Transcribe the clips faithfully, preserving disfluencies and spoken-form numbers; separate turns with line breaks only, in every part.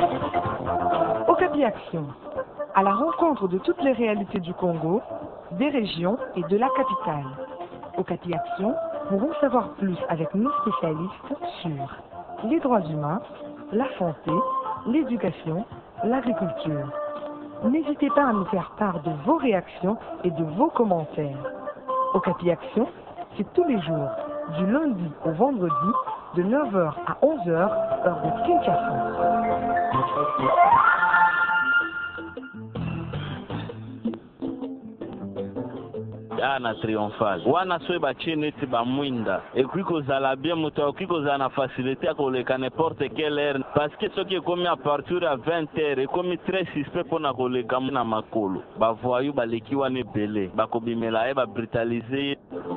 Okapi Action, à la rencontre de toutes les réalités du Congo, des régions et de la capitale. Okapi Action pour en savoir plus avec nos spécialistes sur les droits humains, la santé, l'éducation, l'agriculture. N'hésitez pas à nous faire part de vos réactions et de vos commentaires. Okapi Action, c'est tous les jours, du lundi au vendredi, de neuf heures à onze heures, heure de Kinshasa.
Ana triomphale wana soyeba tie neti bamwinda ekoki kozala bien moto akoki kozala na facilité ya koleka n'importe quelle heure parce que soki ekomi à partir ya vingt heures ekomi très suspect mpona koleka na makolo bavoyu baleki wana ebele bakobimela ye babrutalize ye.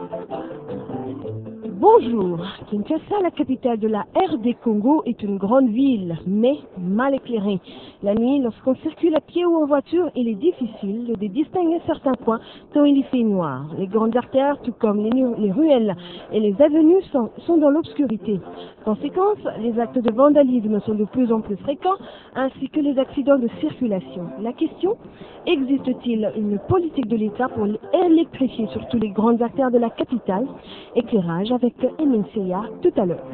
Bonjour, Kinshasa, la capitale de la R D Congo, est une grande ville, mais mal éclairée. La nuit, lorsqu'on circule à pied ou en voiture, il est difficile de distinguer certains points tant il y fait noir. Les grandes artères, tout comme les, les ruelles et les avenues, sont, sont dans l'obscurité. Conséquence, les actes de vandalisme sont de plus en plus fréquents, ainsi que les accidents de circulation. La question, existe-t-il une politique de l'État pour électrifier surtout les grandes artères de la capitale? Éclairage avec M N C A tout à l'heure.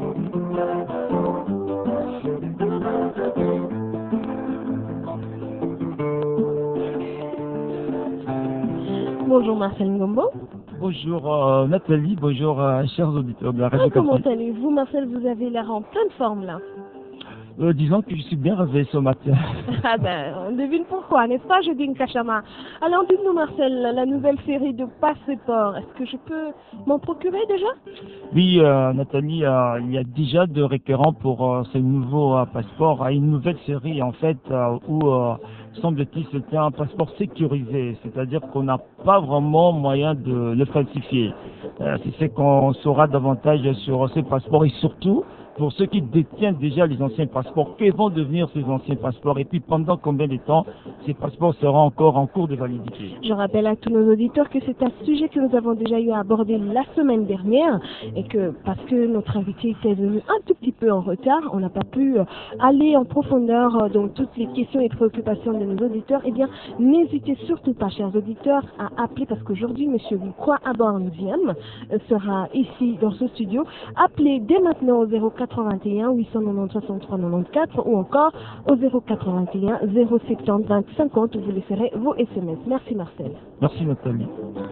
Bonjour Marcel Ngombo.
Bonjour euh, Nathalie, bonjour euh, chers auditeurs de la radio.
Ah, comment allez-vous Marcel? Vous avez l'air en pleine forme là.
Euh, disons que je suis bien réveillé ce matin.
Ah ben, on devine pourquoi, n'est-ce pas, Jeudi Nkachama? Alors dites-nous Marcel, la nouvelle série de Passeport, est-ce que je peux m'en procurer déjà?
Oui euh, Nathalie, euh, il y a déjà de récurrents pour euh, ce nouveau euh, passeport, une nouvelle série en fait euh, où euh, semble-t-il c'était un passeport sécurisé, c'est-à-dire qu'on n'a pas vraiment moyen de le falsifier. Euh, c'est ce qu'on saura davantage sur ces passeports et surtout pour ceux qui détiennent déjà les anciens passeports, que vont devenir ces anciens passeports et puis pendant combien de temps ces passeports seront encore en cours de validité.
Je rappelle à tous nos auditeurs que c'est un sujet que nous avons déjà eu à aborder la semaine dernière et que parce que notre invité était venu un tout petit peu en retard, on n'a pas pu aller en profondeur dans toutes les questions et préoccupations de nos auditeurs. Eh bien, n'hésitez surtout pas, chers auditeurs, à appeler parce qu'aujourd'hui, M. Lucroix Abornzième sera ici dans ce studio. Appelez dès maintenant au zéro quatre-vingt-un huit cent quatre-vingt-dix soixante-trois quatre-vingt-quatorze ou encore au zéro quatre-vingt-un zéro soixante-dix vingt cinquante où vous laisserez vos S M S. Merci Marcel.
Merci Nathalie.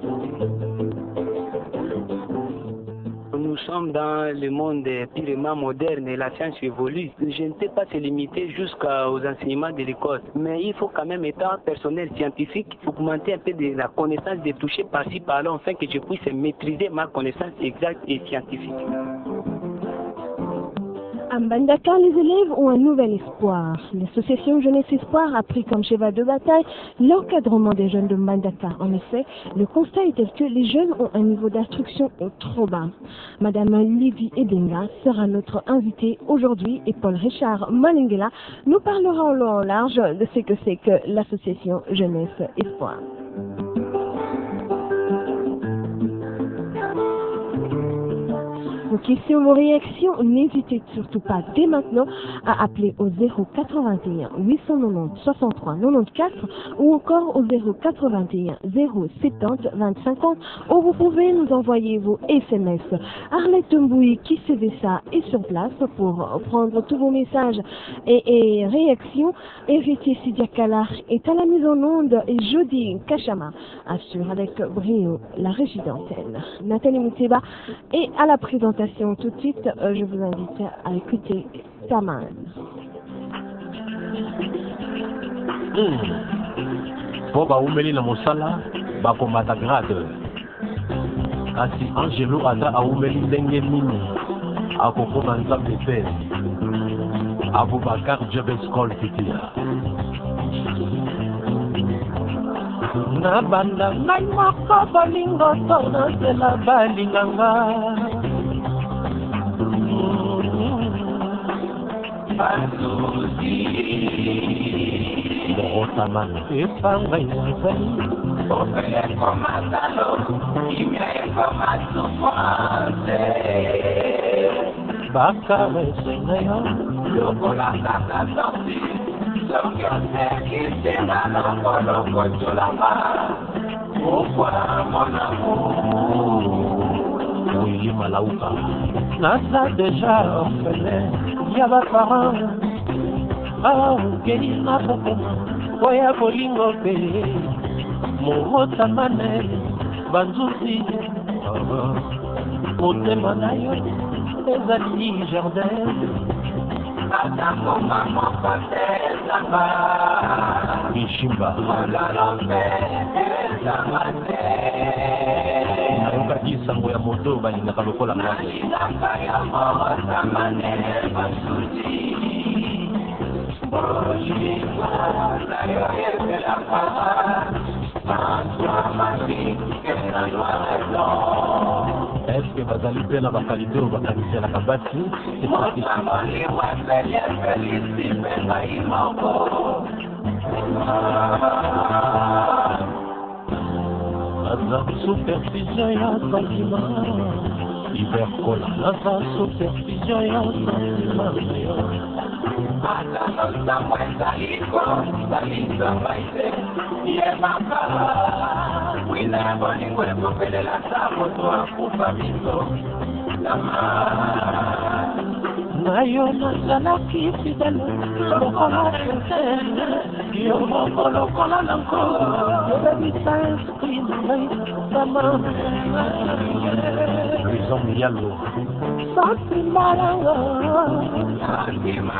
Nous sommes dans le monde purement moderne et la science évolue. Je ne peux pas se limiter jusqu'aux enseignements de l'école, mais il faut quand même, étant personnel scientifique, augmenter un peu de la connaissance, de toucher par-ci par-là, afin que je puisse maîtriser ma connaissance exacte et scientifique.
À Mbandaka, les élèves ont un nouvel espoir. L'association Jeunesse Espoir a pris comme cheval de bataille l'encadrement des jeunes de Mbandaka. En effet, le constat est tel que les jeunes ont un niveau d'instruction trop bas. Madame Lydie Ebenga sera notre invitée aujourd'hui et Paul Richard Malingela nous parlera en long et en large de ce que c'est que l'association Jeunesse Espoir. Vos questions, vos réactions, n'hésitez surtout pas dès maintenant à appeler au zéro quatre-vingt-un huit cent quatre-vingt-dix soixante-trois quatre-vingt-quatorze ou encore au zéro quatre-vingt-un zéro soixante-dix vingt cinquante où vous pouvez nous envoyer vos S M S. Arlette Mboui qui C V S A est sur place pour prendre tous vos messages et, et réactions. Héritier Sidia Kalar est à la mise en onde et Jody Kachama assure avec brio la régie d'antenne. Nathalie Mouteba est à la présentation. Tout de suite, euh, je vous invite à écouter Taman.
Po ba umeli na mosala ba komata grade kasi Angelo aza aumeli ndenge nini akokoma nzambe pe Abubakar Jabez Call Titia na banda ngai moko bolingo tono zela balinganga Motaman epanga yazali Opele komatalo Kimya information français bakarese na yo
lokola kaka sorti soki osekisima lokolokotolama pourquoi mon amour
Willy Malauka naza deja orphelin ya baparent aokeli na kokoma oya bolingo mpe mohotamane banzuzi motema na yo ezali jardin
atakoma moko te ezanga
bishimba
molalope ezanga te
nayokaki sango ya moto balingaka lokola ngaki
nalingaka ya motamane basuti bolingo na yo ezalaka François Mazinga na noir et blanc.
Est-ce que bazali mpe na bakalite oyo bakaniselaka basi
motamoli wepeli efelisi mpe ngai moko
naza supervision ya sentiment hiver kola naza supervision ya sentiment na yo
atanosango ezaliko salisanga ite yebaka wina bolingo ekopelela ta moto akufa biso
na yo nazalaki fidele lokola fontaine yo moko lokola nango obebisa esprit na ngai sama prison yalo santima nanga
santima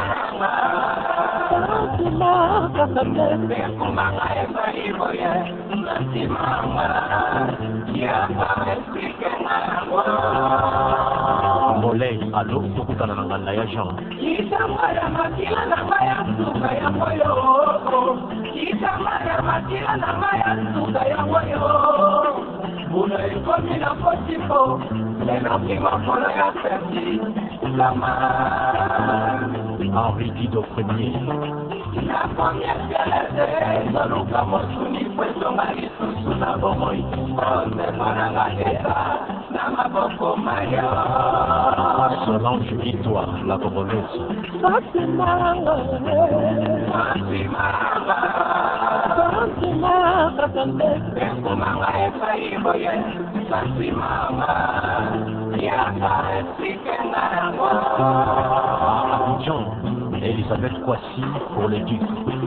santima kaka te
bekumanga ezali boye santimanga yaka esplike nango
Molay, alo, tokutana na nganda ya Jean.
Kitamba ya makila na maya suka ya moyo. Kitamba ya makila na maya suka ya moyo. Buna ikomi na potiko, lena kima kono ya perdi. Lama
Henri Dido Premier.
La première galette, saluka mosuni pweso ngari susu na bomoi. Ose mwana ngeta, na maboko maya.
Solange Victoire, la Congolaise.
Fatimanga, Fatimanga, Fatimanga, Fatimanga, Efaiboye, Fatimanga, Yaka Esikengango.
Abidjan, Elisabeth Kwasi pour les ducs.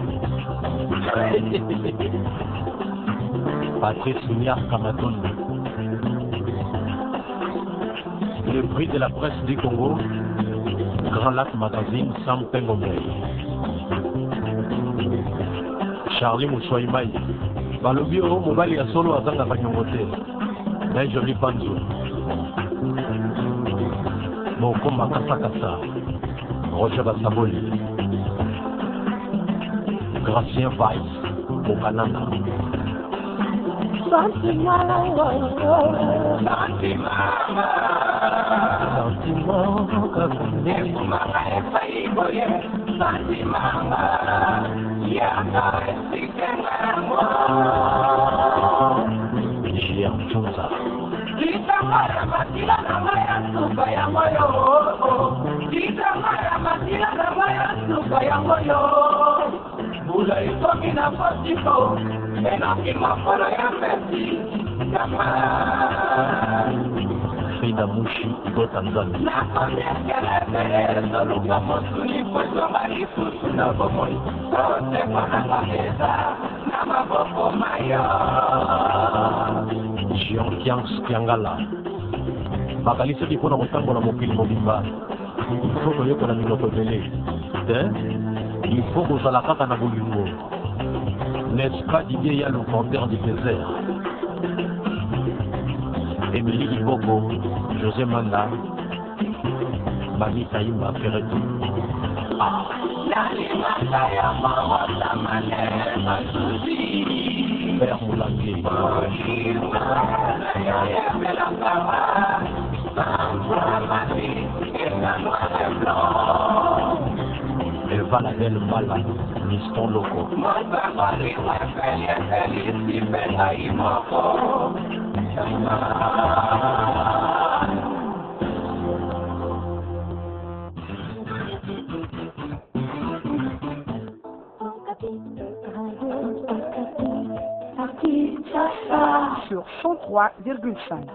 Patrice Niar Kamatondo. Le prix de la presse du Congo, Grand Lac Magazine, Sam Pengombe. Charlie Mouchouaïmaï. Balobi o mobali ya solo azanga kanyongote. Na joli panzo. Mokoma kasa kasa. Roger Basaboli. Gracien Weiss. Mokanana.
Fatimanga, Fatimanga,
Fatimanga,
Fatimanga, Efaiboye, Fatimanga, Yaka Esikengango.
Julien Chonza.
Kitamba ya makila na maya suka ya moyo. Kitamba ya makila na maya suka ya moyo. Bula ikomi na potiko, lena kima kono ya perdi. Lama
Frida Mushi, Igo Tanzania.
na première galette, saluka mosuni pweso ngari susu na bomoi. Ose mwana ngeta, na maboko maya.
Jean Kiang Kiangala. Bakalisaki mpona kotambola mokili mobimba. Il faut koyokola minoko ebele. Te, il faut kozala kaka na bolingo. N'est-ce pas Didier ya le vendeur du désert? Émilie Iboko, José Manda, Mami Taïma Ferreto. Ah,
Nalimaka ya mawatamane masuzi.
Père Moulangué. Eva la belle Mala, Miston Loco.
sur cent trois virgule cinq.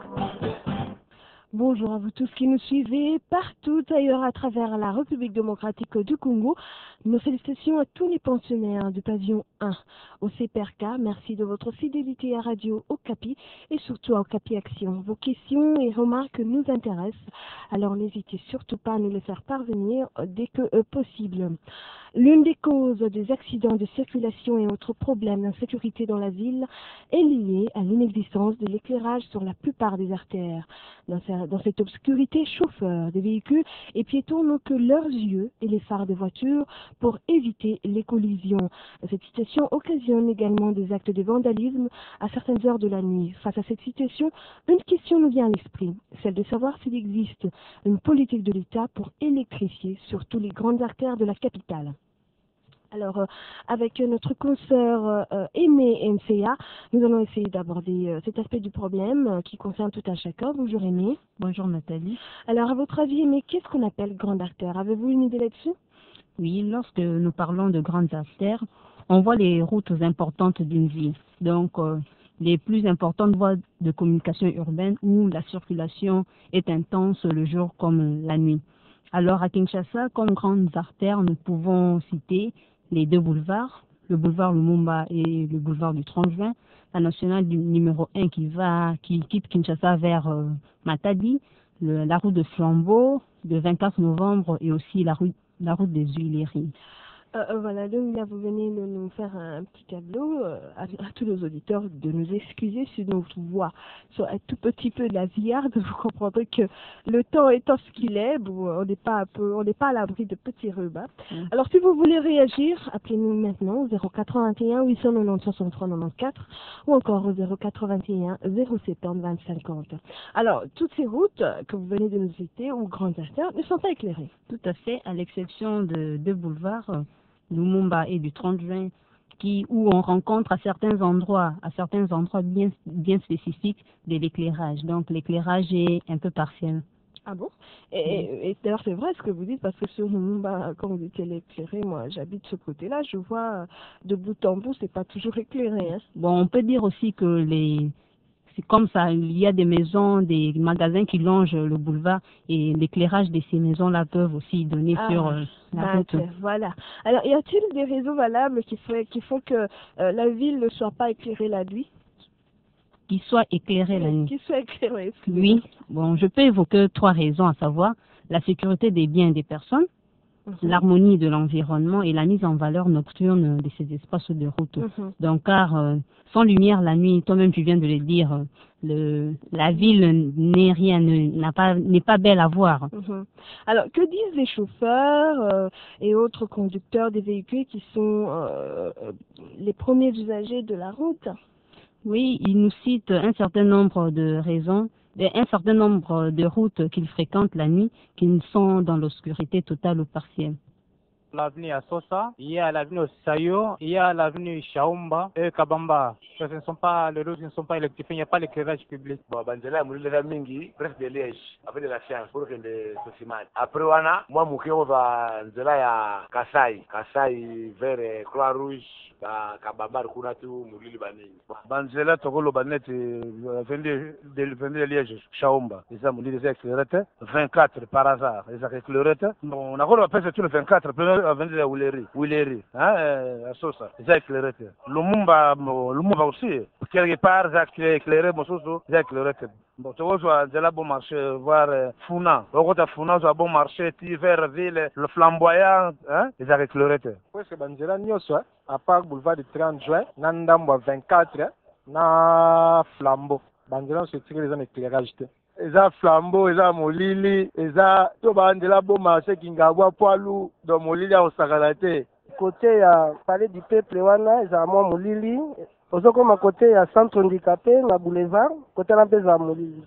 Bonjour à vous tous qui nous suivez partout ailleurs à travers la République démocratique du Congo. Nos félicitations à tous les pensionnaires du pavillon un au C P R K. Merci de votre fidélité à Radio Okapi et surtout à Okapi Action. Vos questions et remarques nous intéressent, alors n'hésitez surtout pas à nous les faire parvenir dès que euh, possible. L'une des causes des accidents de circulation et autres problèmes d'insécurité dans la ville est liée à l'inexistence de l'éclairage sur la plupart des artères. Dans, ce, dans cette obscurité, chauffeurs des véhicules et piétons n'ont que leurs yeux et les phares des voitures pour éviter les collisions. Cette situation occasionne également des actes de vandalisme à certaines heures de la nuit. Face à cette situation, une question nous vient à l'esprit, celle de savoir s'il existe une politique de l'État pour électrifier surtout les grandes artères de la capitale. Alors, euh, avec notre consoeur euh, Aimé M C A, nous allons essayer d'aborder euh, cet aspect du problème euh, qui concerne tout un chacun. Bonjour Aimé.
Bonjour Nathalie.
Alors, à votre avis, Aimé, qu'est-ce qu'on appelle grande artère? Avez-vous une idée là-dessus?
Oui, lorsque nous parlons de grandes artères, on voit les routes importantes d'une ville. Donc, euh, les plus importantes voies de communication urbaine où la circulation est intense le jour comme la nuit. Alors, à Kinshasa, comme grandes artères, nous pouvons citer les deux boulevards, le boulevard Lumumba et le boulevard du trente juin, la nationale du numéro un qui va, qui quitte Kinshasa vers euh, Matadi, le, la route de Flambeau, le vingt-quatre novembre et aussi la route, la route des Huileries.
Euh, voilà, donc là, vous venez de nous faire un petit tableau euh, à, à tous nos auditeurs, de nous excuser si notre voix soit un tout petit peu nasillarde. Vous comprendrez que le temps étant ce qu'il est, bon, on n'est pas un peu, on n'est pas à l'abri de petits rebuts. Mmh. Alors, si vous voulez réagir, appelez-nous maintenant au zéro quatre-vingt-un huit cent quatre-vingt-onze soixante-trois quatre-vingt-quatorze ou encore au zéro quatre-vingt-un zéro soixante-dix vingt cinquante. Alors, toutes ces routes que vous venez de nous citer ou grandes artères ne sont pas éclairées.
Tout à fait, à l'exception de deux boulevards, Lumumba et du trente juin, qui, où on rencontre à certains endroits, à certains endroits bien, bien spécifiques de l'éclairage. Donc l'éclairage est un peu partiel.
Ah bon? Et, oui. et, et d'ailleurs c'est vrai ce que vous dites, parce que sur Lumumba, quand vous dites qu'elle est éclairée, moi j'habite ce côté-là, je vois de bout en bout, c'est pas toujours éclairé. Hein.
Bon, on peut dire aussi que les... c'est comme ça, il y a des maisons, des magasins qui longent le boulevard et l'éclairage de ces maisons-là peuvent aussi donner ah, sur euh, la
bah,
route.
Voilà. Alors, y a-t-il des réseaux valables qui, fait, qui font que euh, la ville ne soit pas éclairée la nuit?
Qui soit éclairée la nuit.
Qui soit éclairée.
Oui. Bon, je peux évoquer trois raisons, à savoir la sécurité des biens et des personnes, mmh. l'harmonie de l'environnement et la mise en valeur nocturne de ces espaces de route. Mmh. Donc, car euh, sans lumière la nuit, toi-même tu viens de le dire, euh, le, la ville n'est rien, n'a pas, n'est pas belle à voir.
Mmh. Alors, que disent les chauffeurs euh, et autres conducteurs des véhicules qui sont euh, les premiers usagers de la route?
Oui, ils nous citent un certain nombre de raisons, un certain nombre de routes qu'ils fréquentent la nuit, qui sont dans l'obscurité totale ou partielle.
L'avenue à Sosa, il y a l'avenue Sayo, il y a l'avenue Chaumba et Kabamba. Ce ne sont pas, les routes ne sont pas électrifiées, il n'y a pas l'éclairage public.
Bon, Banzela, moi, les mingi, presque de Liège, avec de la science, pour que les sociétés. Après, wana, moi, Moukeo va, Nzela, ya Kasai, Kasai, vers Croix-Rouge, Kabamba, Kunatu, Moulili Baningi. Banzela, Togolo Banet, vendu de Liège, Chaumba, les amis, les accélérateurs, vingt-quatre par hasard, les accélérateurs. On a encore appelé sur le vingt-quatre, à venir à Wileri, Wileri, hein, à Sosa, ils ont éclairé. Lumumba, Lumumba aussi, quelque part, ils ont éclairé, mon soso, ils ont éclairé. Bon, tu vois, je vais bon marché, voir Funa. Au côté de Funa, je vais bon marché, vers ville, le flamboyant, hein, ils ont éclairé.
Oui, c'est Banzela Nyoso, à part boulevard du trente juin, Nandamba vingt-quatre, na Flambeau. Banzela, c'est tiré les éclairages. Eza Flambeau, eza Molili, eza to bandela bon marché Kingabwa Poilu, do Molili au Sagalate.
Côté ya palais du peuple wana, eza mo Molili. Ozo comme à côté ya centre handicapé na boulevard, côté la pesa Molili.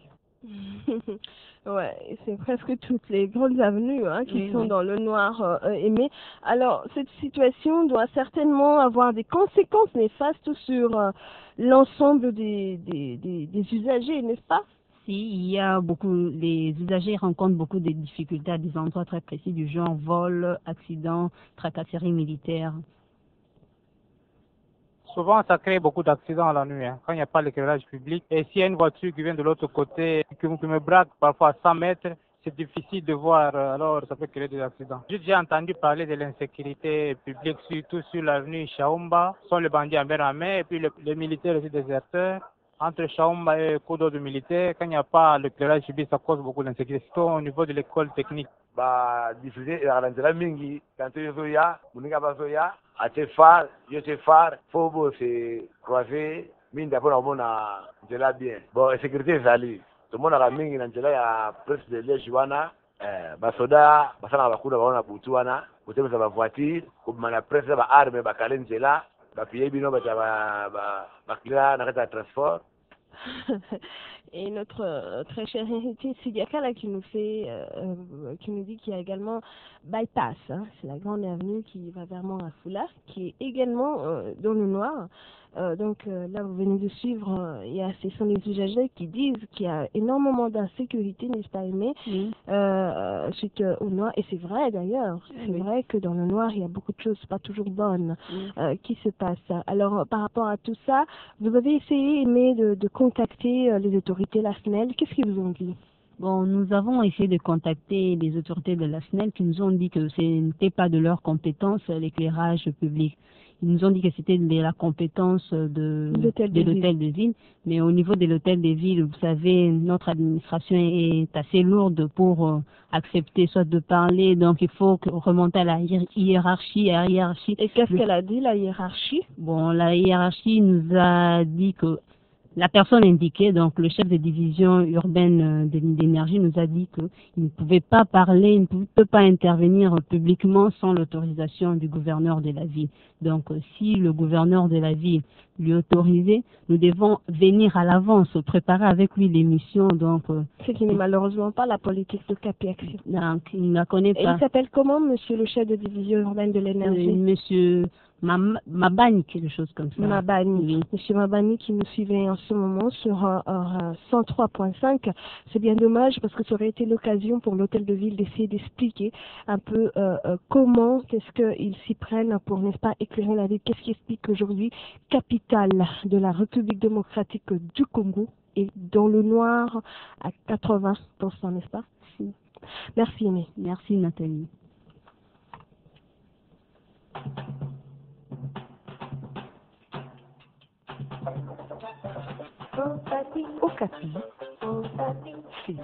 Ouais, c'est presque toutes les grandes avenues hein, qui oui, sont oui. dans le noir euh, aimé. Alors, cette situation doit certainement avoir des conséquences néfastes sur euh, l'ensemble des, des, des, des usagers, n'est-ce pas?
Si, il y a beaucoup, les usagers rencontrent beaucoup de difficultés à des endroits très précis du genre vol, accidents, tracasseries militaires.
Souvent, ça crée beaucoup d'accidents la nuit, hein, quand il n'y a pas l'éclairage public. Et s'il y a une voiture qui vient de l'autre côté, qui me, qui me braque parfois à cent mètres, c'est difficile de voir, alors ça peut créer des accidents. J'ai déjà entendu parler de l'insécurité publique, surtout sur l'avenue Chaumba, sont les bandits en mer en main, et puis les, les militaires aussi déserteurs. Entre Chaumba et Kodo de militaires, quand il n'y a pas l'éclairage public, ça cause beaucoup d'insécurité, surtout au niveau de l'école technique.
Bah, diffuser la nzela mingi, quand tu es là, muninga bazoya, à tes phares, yo tes phares, faut se croiser, mine d'abord on a nzela bien. Bon, sécurité zali. Tomona mingi na nzela ya presse de liège wana eh basoda basana bakuna baona butu wana kutembeza ba voiture kubana presse ba arme bakale nzela bapiye bino ba ba bakila na kata transport.
Et notre euh, très cher héritier Sidiakala qui nous fait, euh, qui nous dit qu'il y a également Bypass, hein, c'est la grande avenue qui va vers Mont-Rafoula, qui est également euh, dans le noir. Euh, donc euh, là, vous venez de suivre, euh, il y a, ce sont les usagers qui disent qu'il y a énormément d'insécurité, n'est-ce pas, Aimé, mmh. euh, suite euh, au noir. Et c'est vrai d'ailleurs, c'est mmh. vrai que dans le noir, il y a beaucoup de choses pas toujours bonnes mmh. euh, qui se passent. Alors par rapport à tout ça, vous avez essayé, Aimé, de, de contacter euh, les autorités, la S N E L. Qu'est-ce qu'ils vous ont dit?
Bon, nous avons essayé de contacter les autorités de la S N E L qui nous ont dit que ce n'était pas de leur compétence l'éclairage public. Ils nous ont dit que c'était de la compétence de, de l'hôtel de, de ville. Mais au niveau de l'hôtel de ville, vous savez, notre administration est assez lourde pour euh, accepter soit de parler, donc il faut remonter à la hiérarchie. À la hiérarchie.
Et qu'est-ce qu'elle a dit, la hiérarchie?
Bon, la hiérarchie nous a dit que la personne indiquée, donc le chef de division urbaine d'énergie, nous a dit qu'il ne pouvait pas parler, il ne peut pas intervenir publiquement sans l'autorisation du gouverneur de la ville. Donc si le gouverneur de la ville lui autorisait, nous devons venir à l'avance, préparer avec lui l'émission. Donc,
ce qui n'est malheureusement pas la politique de Capi Action.
Donc il ne la connaît pas.
Et il s'appelle comment, monsieur le chef de division urbaine de l'énergie?
euh, Monsieur Mabani, quelque chose comme ça.
Mabani. Oui. Monsieur Mabani qui nous suivait en ce moment sur euh, euh, cent trois point cinq. C'est bien dommage parce que ça aurait été l'occasion pour l'hôtel de ville d'essayer d'expliquer un peu euh, euh, comment, qu'est-ce qu'ils s'y prennent pour, n'est-ce pas, éclairer la ville. Qu'est-ce qui explique qu'aujourd'hui, capitale de la République démocratique du Congo est dans le noir à quatre-vingts pour cent, n'est-ce pas?
Oui.
Merci, Aimé.
Merci, Nathalie.
Au Capi, c'est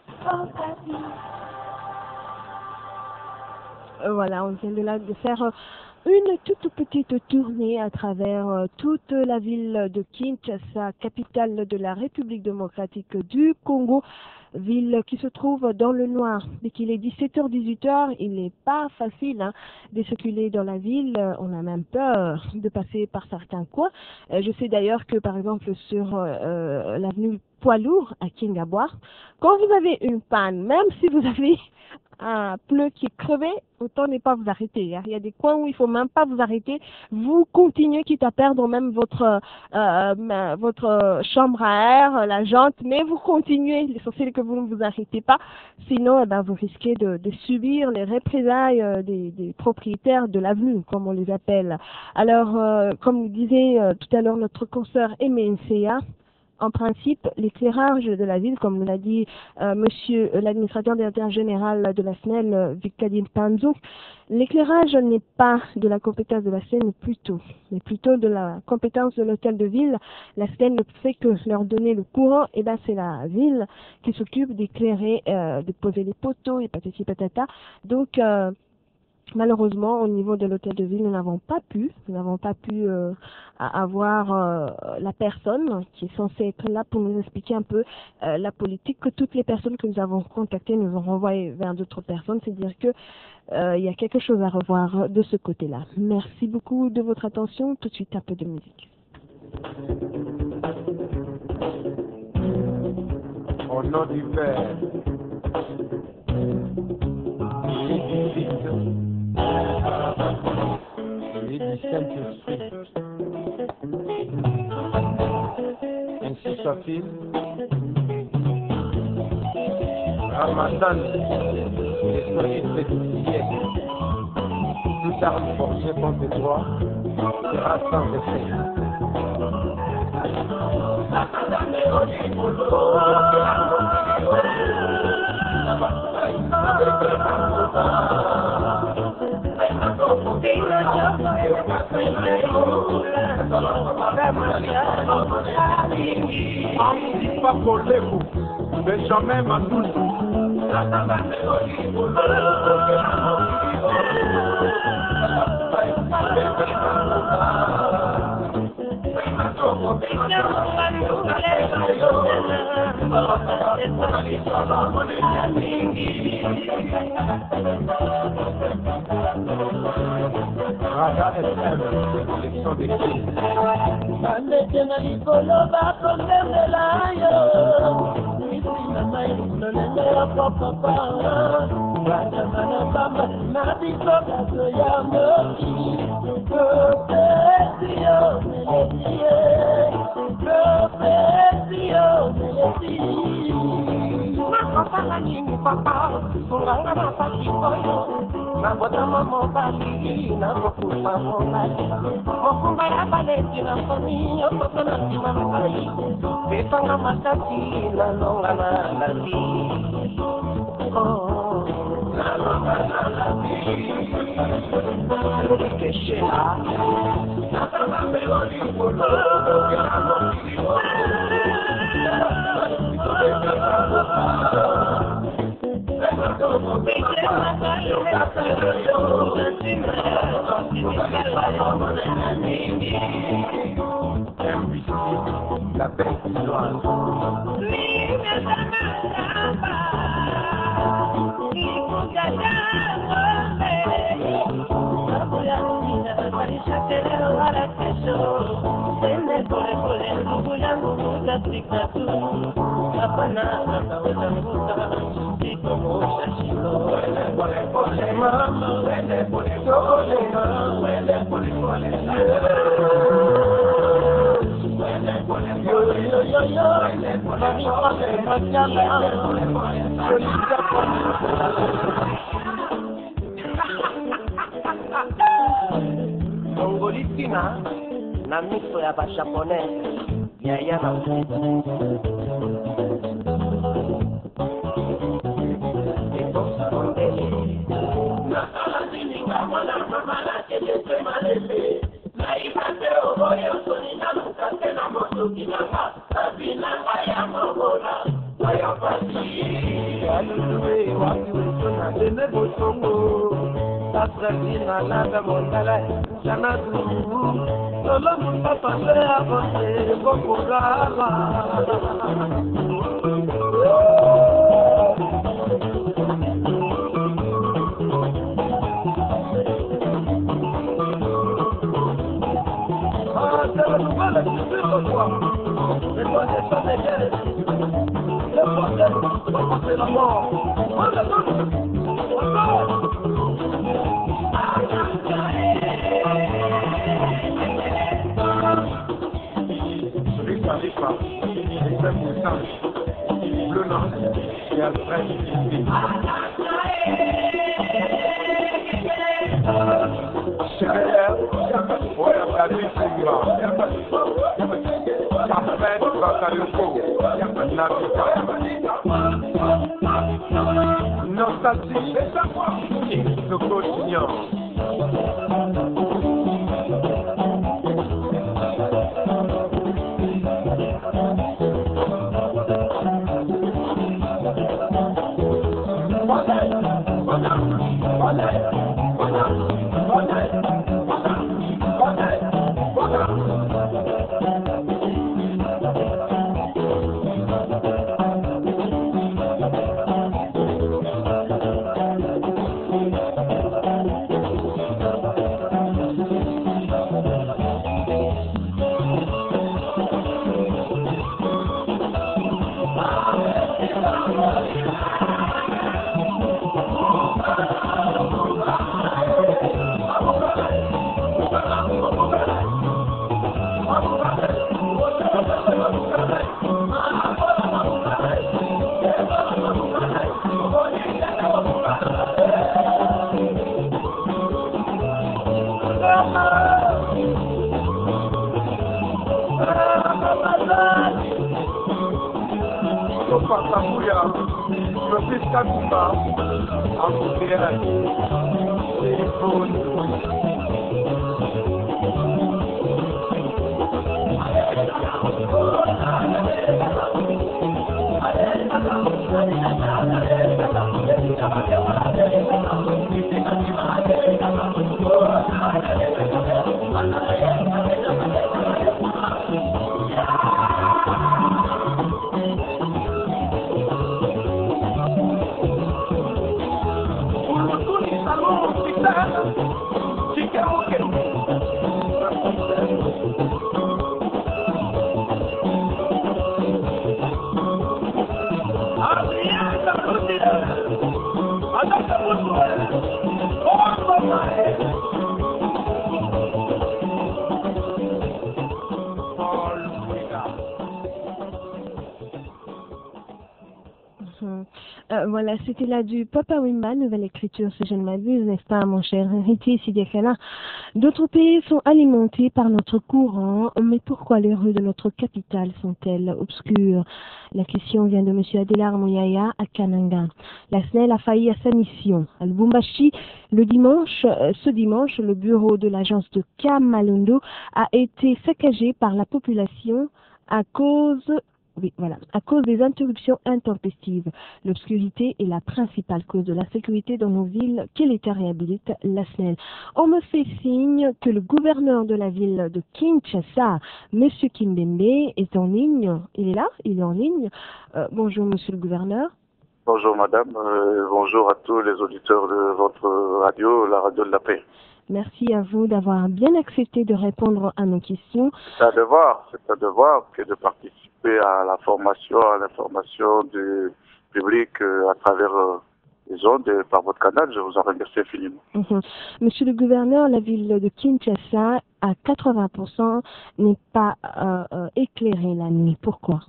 Voilà, on vient de là de faire une toute petite tournée à travers toute la ville de Kinshasa, capitale de la République démocratique du Congo, ville qui se trouve dans le noir. Dès qu'il est dix-sept heures dix-huit heures, il n'est pas facile hein, de circuler dans la ville. On a même peur de passer par certains coins. Euh, je sais d'ailleurs que par exemple sur euh, l'avenue Poids Lourd à Kingabwa, quand vous avez une panne, même si vous avez un pneu qui est crevé, autant ne pas vous arrêter. Hein. Il y a des coins où il faut même pas vous arrêter. Vous continuez, quitte à perdre même votre euh, votre chambre à air, la jante, mais vous continuez. L'essentiel est que vous ne vous arrêtez pas. Sinon, eh ben, vous risquez de, de subir les représailles euh, des, des propriétaires de l'avenue, comme on les appelle. Alors, euh, comme disait euh, tout à l'heure notre consoeur Aimé N C A, en principe, l'éclairage de la ville, comme l'a dit euh, monsieur euh, l'administrateur directeur général de la S N E L, euh, Victorine Panzo, l'éclairage n'est pas de la compétence de la S N E L, plutôt, mais plutôt de la compétence de l'hôtel de ville. La S N E L ne fait que leur donner le courant, et ben c'est la ville qui s'occupe d'éclairer, euh, de poser les poteaux, et patati patata. Donc, euh, malheureusement, au niveau de l'hôtel de ville, nous n'avons pas pu, nous n'avons pas pu euh, avoir euh, la personne qui est censée être là pour nous expliquer un peu euh, la politique. Que toutes les personnes que nous avons contactées nous ont renvoyé vers d'autres personnes, c'est-à-dire que euh, il y a quelque chose à revoir de ce côté-là. Merci beaucoup de votre attention. Tout de suite, un peu de musique.
Au nom du Père
et du Saint-Esprit. Ainsi soit-il. Ramadan, l'esprit de ce siècle, toute arme forgée contre toi sera sans effet.
Papoleku, Benjamin Matutu. Raga F M, sélection des filles.
Nabota mama bali na kukupa mama Mokumba ya baleti na fami Okoto na tima mbali Betanga matati na longa na lati Oh Na longa na lati Keshela Natanga melodi polo Kama kiliwo
La belle Siloane.
Mongolitina na miso ya bajaponais yaya na
Sabrina nada mondala sanadu solo mundo pasea porque popular ah te lo vale tu quoi le poder se dejar le poder c'est la mort voilà Rifa, Rifa, Bleu Nord et Alfred. Chérie, ouais, la vie c'est grand. Alfred Bakayoko, Navita. Nostalgie, le quotidien.
Ramadan
Pasamuya, Professeur Kabima, embouteillage, téléphone.
Euh, voilà, c'était là du Papa Wimba, nouvelle écriture, si je ne m'abuse, n'est-ce pas, mon cher héritier Sidiakala. D'autres pays sont alimentés par notre courant, mais pourquoi les rues de notre capitale sont-elles obscures? La question vient de M. Adélar Mouyaya à Kananga. La S N E L a failli à sa mission. À Lubumbashi, le dimanche, euh, ce dimanche, le bureau de l'agence de Kamalondo a été saccagé par la population à cause Oui, voilà. À cause des interruptions intempestives, l'obscurité est la principale cause de l'insécurité dans nos villes que l'État réhabilite la S N E L. On me fait signe que le gouverneur de la ville de Kinshasa, M. Kimbembe, est en ligne. Il est là, il est en ligne. Euh, bonjour, Monsieur le gouverneur.
Bonjour, madame. Euh, bonjour à tous les auditeurs de votre radio, la radio de la paix.
Merci à vous d'avoir bien accepté de répondre à nos questions.
C'est un devoir, c'est un devoir que de participer à la formation, à l'information du public euh, à travers euh, les ondes et par votre canal. Je vous en remercie infiniment.
Mmh. Monsieur le gouverneur, la ville de Kinshasa, à quatre-vingts pour cent, n'est pas euh, euh, éclairée la nuit. Pourquoi?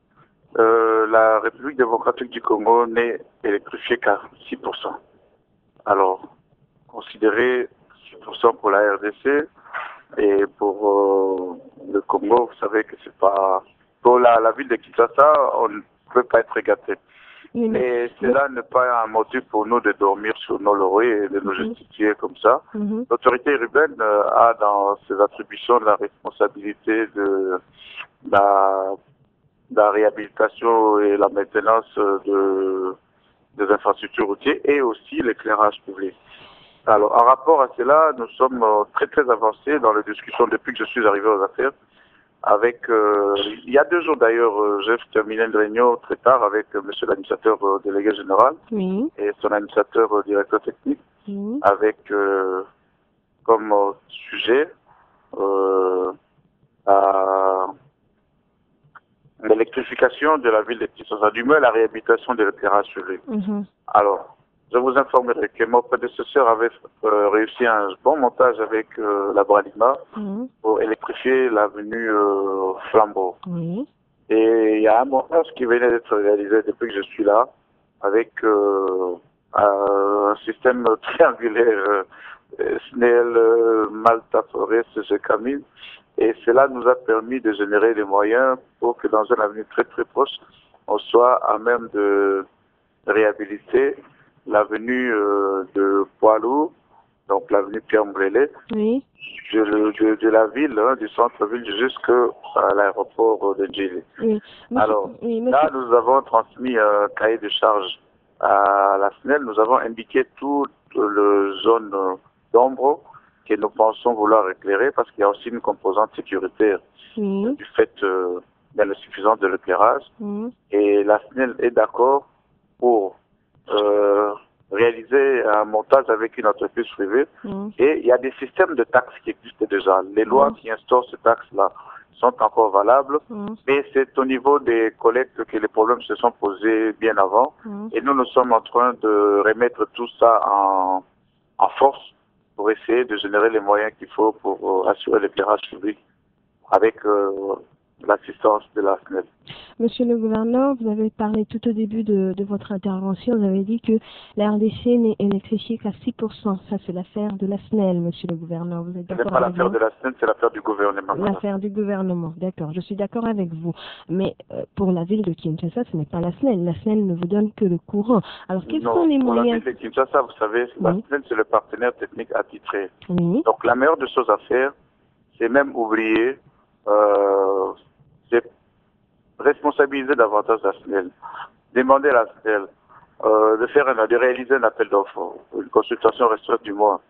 euh, La République démocratique du Congo n'est électrifiée qu'à six pour cent. Alors, considérez six pour cent pour la R D C et pour euh, le Congo, vous savez que c'est pas... Pour la, la ville de Kinshasa, on ne peut pas être gâté. Oui, mais... Et cela n'est pas un motif pour nous de dormir sur nos lauriers et de nous justifier mmh. comme ça. Mmh. L'autorité urbaine euh, a dans ses attributions la responsabilité de la, de la réhabilitation et la maintenance de, des infrastructures routières et aussi l'éclairage public. Alors, en rapport à cela, nous sommes euh, très très avancés dans les discussions depuis que je suis arrivé aux affaires. Avec, euh, il y a deux jours d'ailleurs, euh, j'ai terminé une réunion très tard avec euh, monsieur l'administrateur euh, délégué général oui. et son administrateur euh, directeur technique, oui. avec euh, comme euh, sujet euh, l'électrification de la ville de Kinshasa, du moins la réhabilitation de l'éclairage public. Mm-hmm. Alors, je vous informerai que mon prédécesseur avait euh, réussi un bon montage avec euh, la Bralima mmh. pour électrifier l'avenue euh, Flambeau. Mmh. Et il y a un montage qui venait d'être réalisé depuis que je suis là avec euh, un système triangulaire euh, S N E L, euh, Malta Forest, G Camille. Et cela nous a permis de générer des moyens pour que dans un avenir très très proche, on soit à même de réhabiliter l'avenue euh, de Poilou, donc l'avenue Pierre-Mbrélé, oui. de, de, de la ville, hein, du centre-ville jusqu'à l'aéroport de Djili. Oui. Alors, oui, là, nous avons transmis un cahier de charge à la S N E L. Nous avons indiqué toute la zone d'ombre que nous pensons vouloir éclairer parce qu'il y a aussi une composante sécuritaire oui. du fait euh, de l'insuffisance de l'éclairage. Oui. Et la S N E L est d'accord pour Euh, réaliser un montage avec une entreprise privée mmh. et il y a des systèmes de taxes qui existent déjà. Les lois mmh. qui instaurent ces taxes-là sont encore valables, mmh. mais c'est au niveau des collectes que les problèmes se sont posés bien avant mmh. et nous nous sommes en train de remettre tout ça en, en force pour essayer de générer les moyens qu'il faut pour euh, assurer l'éclairage public avec euh, l'assistance de la S N E L.
Monsieur le gouverneur, vous avez parlé tout au début de, de votre intervention, vous avez dit que la R D C n'est électrifiée qu'à six pour cent. Ça, c'est l'affaire de la S N E L, monsieur le gouverneur. Vous êtes
Ce n'est
d'accord
pas
avec
l'affaire
moi?
de la S N E L, c'est l'affaire du gouvernement.
L'affaire du gouvernement, d'accord. Je suis d'accord avec vous. Mais euh, pour la ville de Kinshasa, ce n'est pas la S N E L. La S N E L ne vous donne que le courant. Alors, quels
non,
sont les
pour
moyens?
la ville de Kinshasa, vous savez, la
Oui.
S N E L, c'est le partenaire technique attitré.
Oui.
Donc, la meilleure des choses à faire, c'est même oublier, euh, c'est responsabiliser davantage la S N E L. Demander à la S N E L euh, de faire un, de réaliser un appel d'offres, une consultation restreinte du mois,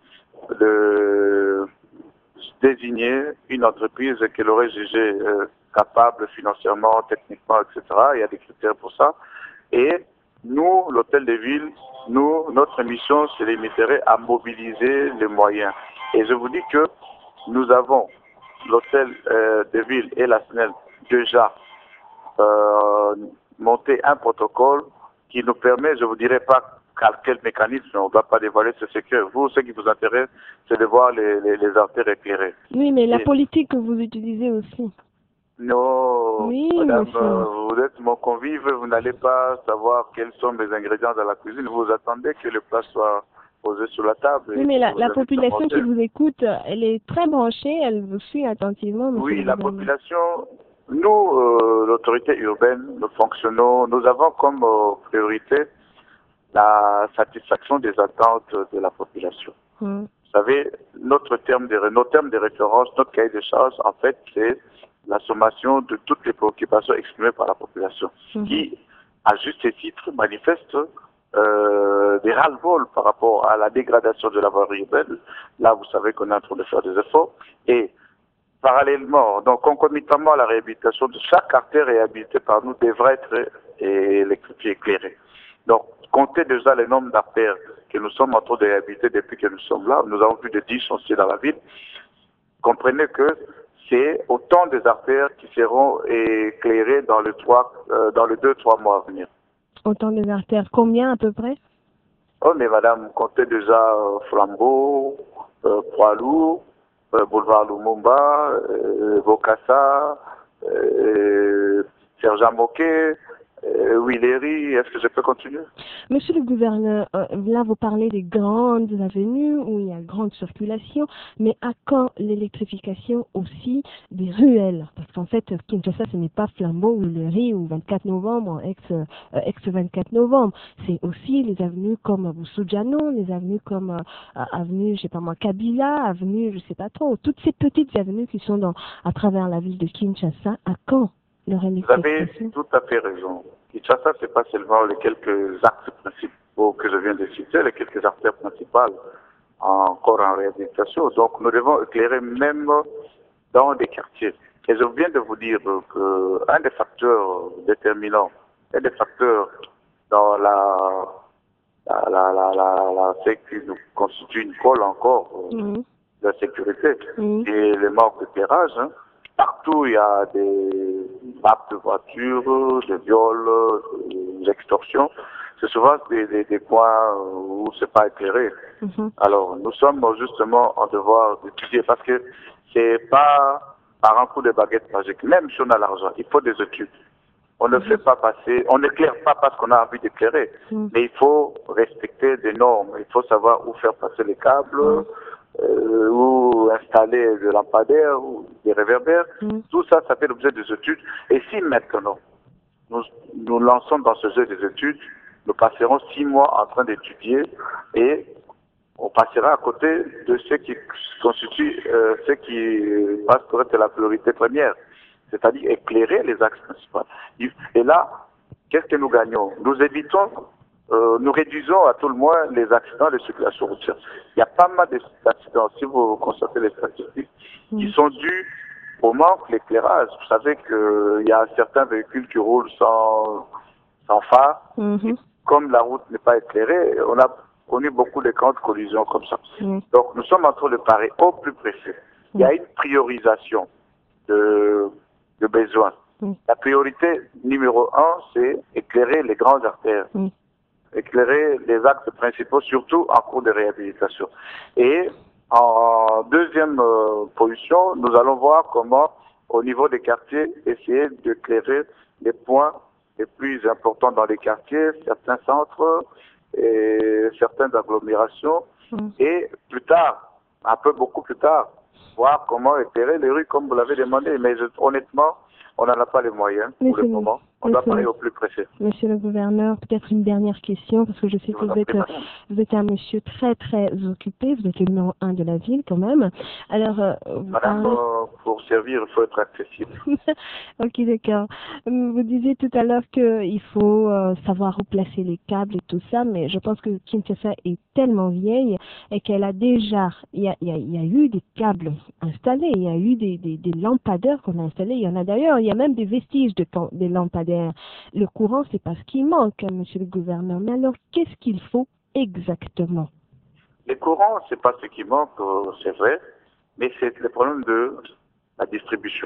de désigner une entreprise qu'elle aurait jugée euh, capable financièrement, techniquement, et cetera. Il y a des critères pour ça. Et nous, l'hôtel de ville, nous, notre mission se limiterait à mobiliser les moyens. Et je vous dis que nous avons l'hôtel euh, de ville et la S N E L déjà euh, monté un protocole qui nous permet, je vous dirais pas quel mécanisme, on ne va pas dévoiler ce secret. Vous, ce qui vous intéresse, c'est de voir les, les, les artères éclairées.
Oui, mais la
et,
politique que vous utilisez aussi.
Non,
oui,
madame,
monsieur.
Euh, vous êtes mon convive, vous n'allez pas savoir quels sont mes ingrédients dans la cuisine. Vous attendez que le plat soit posé sur la table.
Oui, mais la, la population qui vous écoute, elle est très branchée, elle vous suit attentivement.
Oui, la population, nous, euh, l'autorité urbaine, nous fonctionnons, nous avons comme euh, priorité la satisfaction des attentes de la population.
Hum.
Vous savez, notre terme de, nos termes de référence, notre cahier de charges, en fait, c'est la sommation de toutes les préoccupations exprimées par la population, mmh. qui, à juste titre, manifeste euh, des ras-le-bol par rapport à la dégradation de la voirie urbaine. Là, vous savez qu'on est en train de faire des efforts. Et parallèlement, donc concomitamment à la réhabilitation de chaque artère réhabilitée par nous devrait être électrifiée, éclairée. Donc, comptez déjà le nombre d'artères que nous sommes en train de réhabiliter depuis que nous sommes là. Nous avons plus de dix chantiers dans la ville. Comprenez que c'est autant des artères qui seront éclairées dans le trois, euh, dans les deux, trois mois à venir.
Autant des artères, combien à peu près?
Oh, mais madame, comptez déjà euh, Flambeau, euh, Poilou, euh, Boulevard Lumumba, euh, Bokassa, euh, Sergent Moquet, Euh, oui, Léry, est-ce que je peux continuer?
Monsieur le gouverneur, euh, là vous parlez des grandes avenues où il y a grande circulation, mais à quand l'électrification aussi des ruelles? Parce qu'en fait, Kinshasa, ce n'est pas Flambeau ou Léry ou vingt-quatre novembre, ex, euh, ex vingt-quatre novembre. C'est aussi les avenues comme Boussoudiano, les avenues comme euh, avenue, je sais pas moi, Kabila, avenue, je sais pas trop. Toutes ces petites avenues qui sont dans, à travers la ville de Kinshasa, à quand?
Vous avez tout à fait raison. Kinshasa, c'est pas seulement les quelques axes principaux que je viens de citer, les quelques artères principales encore en réhabilitation. Donc, nous devons éclairer même dans des quartiers. Et je viens de vous dire que un des facteurs déterminants, un des facteurs dans la, la, la, la, la, la ce qui nous constitue une colle encore mmh. de la sécurité, mmh. et le manque d'éclairage, hein. Partout, il y a des rapes de voitures, des viols, des extorsions. C'est souvent des, des, des coins où c'est pas éclairé. Mm-hmm. Alors, nous sommes justement en devoir d'étudier parce que c'est pas par un coup de baguette magique. Même si on a l'argent, il faut des études. On ne mm-hmm. fait pas passer, on n'éclaire pas parce qu'on a envie d'éclairer. Mm-hmm. Mais il faut respecter des normes. Il faut savoir où faire passer les câbles, mm-hmm. Euh, ou installer des lampadaires ou des réverbères. Mm. Tout ça, ça fait l'objet des études. Et si maintenant nous nous lançons dans ce jeu des études, nous passerons six mois en train d'étudier et on passera à côté de ce qui constitue, euh, ce qui passe pour être la priorité première, c'est-à-dire éclairer les axes principaux. Et là, qu'est-ce que nous gagnons? Nous évitons Euh, nous réduisons à tout le moins les accidents de circulation routière. Il y a pas mal d'accidents, si vous constatez les statistiques, mmh. qui sont dus au manque d'éclairage. Vous savez qu'il y a certains véhicules qui roulent sans, sans phare. Mmh. Comme la route n'est pas éclairée, on a connu beaucoup de grandes collisions comme ça. Mmh. Donc nous sommes en train de parer au plus précis. Mmh. Il y a une priorisation de, de besoins. Mmh. La priorité numéro un, c'est éclairer les grandes artères. Mmh. Éclairer les axes principaux, surtout en cours de réhabilitation. Et en deuxième euh, position, nous allons voir comment au niveau des quartiers, essayer d'éclairer les points les plus importants dans les quartiers, certains centres et certaines agglomérations. Mmh. Et plus tard, un peu beaucoup plus tard, voir comment éclairer les rues comme vous l'avez demandé. Mais je, honnêtement, on n'en a pas les moyens pour le moment. On doit parler au plus pressé.
Monsieur le gouverneur, peut-être une dernière question, parce que je sais que vous êtes, vous êtes un monsieur très très occupé, vous êtes le numéro un de la ville quand même. Alors, euh,
Madame, parlez... pour servir, il faut être accessible.
Ok, d'accord. Vous disiez tout à l'heure qu'il faut euh, savoir où placer les câbles et tout ça, mais je pense que Kinshasa est tellement vieille et qu'elle a déjà, il y a, y, a, y a eu des câbles installés, il y a eu des, des, des lampadaires qu'on a installés, il y en a d'ailleurs, il y a même des vestiges de des lampadaires. Le courant, c'est pas ce qui manque, hein, monsieur le gouverneur. Mais alors, qu'est-ce qu'il faut exactement?
Les courants, c'est pas ce qui manque, c'est vrai, mais c'est le problème de la distribution.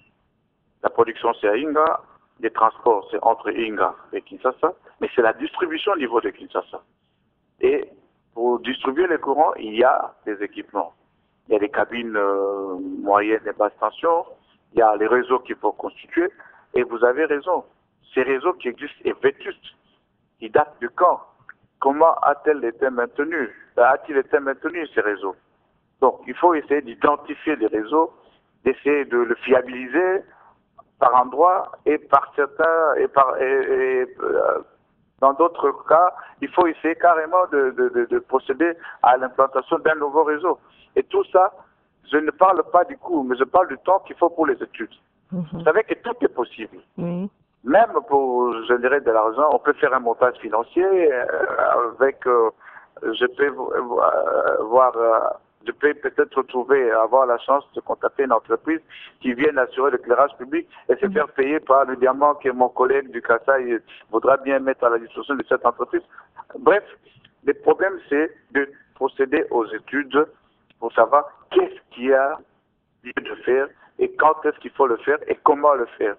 La production, c'est à Inga, les transports, c'est entre Inga et Kinshasa, mais c'est la distribution au niveau de Kinshasa. Et pour distribuer les courants, il y a des équipements. Il y a des cabines euh, moyennes et basse tension, il y a les réseaux qu'il faut constituer, et vous avez raison. Ces réseaux qui existent et vétustes, ils datent du quand? Comment a-t-elle été maintenu? A-t-il été maintenu ces réseaux? Donc, il faut essayer d'identifier les réseaux, d'essayer de le fiabiliser par endroits et par certains, et par, et, et, euh, dans d'autres cas, il faut essayer carrément de, de, de, de procéder à l'implantation d'un nouveau réseau. Et tout ça, je ne parle pas du coût, mais je parle du temps qu'il faut pour les études. Mmh. Vous savez que tout est possible. Mmh. Même pour générer de l'argent, on peut faire un montage financier euh, avec, euh, je peux euh, voir, euh, je peux peut-être trouver, avoir la chance de contacter une entreprise qui vienne assurer l'éclairage public et se mmh. faire payer par le diamant que mon collègue du Kassai voudra bien mettre à la disposition de cette entreprise. Bref, le problème c'est de procéder aux études pour savoir qu'est-ce qu'il y a lieu de faire et quand est-ce qu'il faut le faire et comment le faire.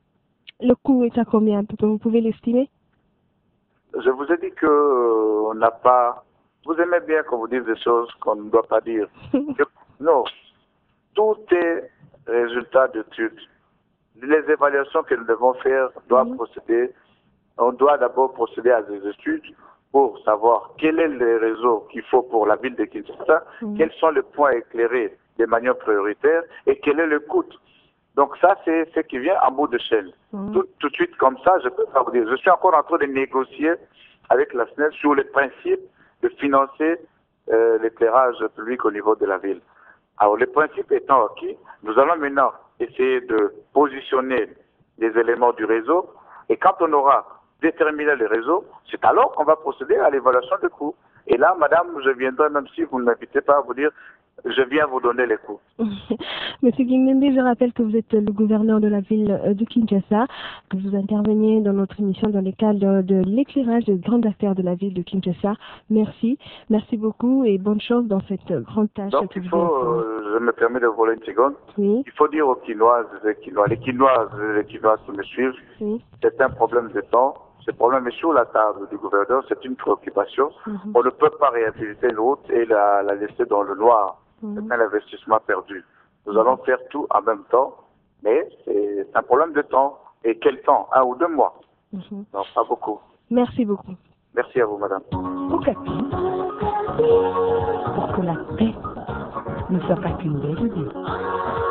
Le coût est à combien? Vous pouvez l'estimer?
Je vous ai dit que euh, on n'a pas... Vous aimez bien qu'on vous dise des choses qu'on ne doit pas dire. Non. Tout est résultat d'études. Les évaluations que nous devons faire doivent mmh. procéder. On doit d'abord procéder à des études pour savoir quel est le réseau qu'il faut pour la ville de Kinshasa, mmh. quels sont les points éclairés de manière prioritaire et quel est le coût. Donc ça, c'est ce qui vient en bout de chaîne. Mmh. Tout, tout de suite comme ça, je peux pas vous dire. Je suis encore en train de négocier avec la S N E L sur le principe de financer euh, l'éclairage public au niveau de la ville. Alors le principe étant acquis, nous allons maintenant essayer de positionner les éléments du réseau et quand on aura déterminé le réseau, c'est alors qu'on va procéder à l'évaluation des coûts. Et là, madame, je viendrai, même si vous ne m'invitez pas, à vous dire je viens vous donner les coûts.
Monsieur Guimende, je rappelle que vous êtes le gouverneur de la ville de Kinshasa, que vous interveniez dans notre émission dans le cadre de l'éclairage des grandes affaires de la ville de Kinshasa. Merci. Merci beaucoup et bonne chance dans cette grande tâche.
Donc il faut, euh, je me permets de voler une seconde, oui. Il faut dire aux Quinoises, les Quinois, les Quinoises, les Quinoises qui me suivent, oui. C'est un problème de temps. Ce problème est sur la table du gouverneur, c'est une préoccupation. Mm-hmm. On ne peut pas réhabiliter une route et la, la laisser dans le noir. Mm-hmm. C'est un investissement perdu. Nous mm-hmm. allons faire tout en même temps, mais c'est un problème de temps. Et quel temps? Un ou deux mois? Mm-hmm. Non, pas beaucoup.
Merci beaucoup.
Merci à vous, madame.
Ok. Pour que la paix ne soit pas qu'une belle idée.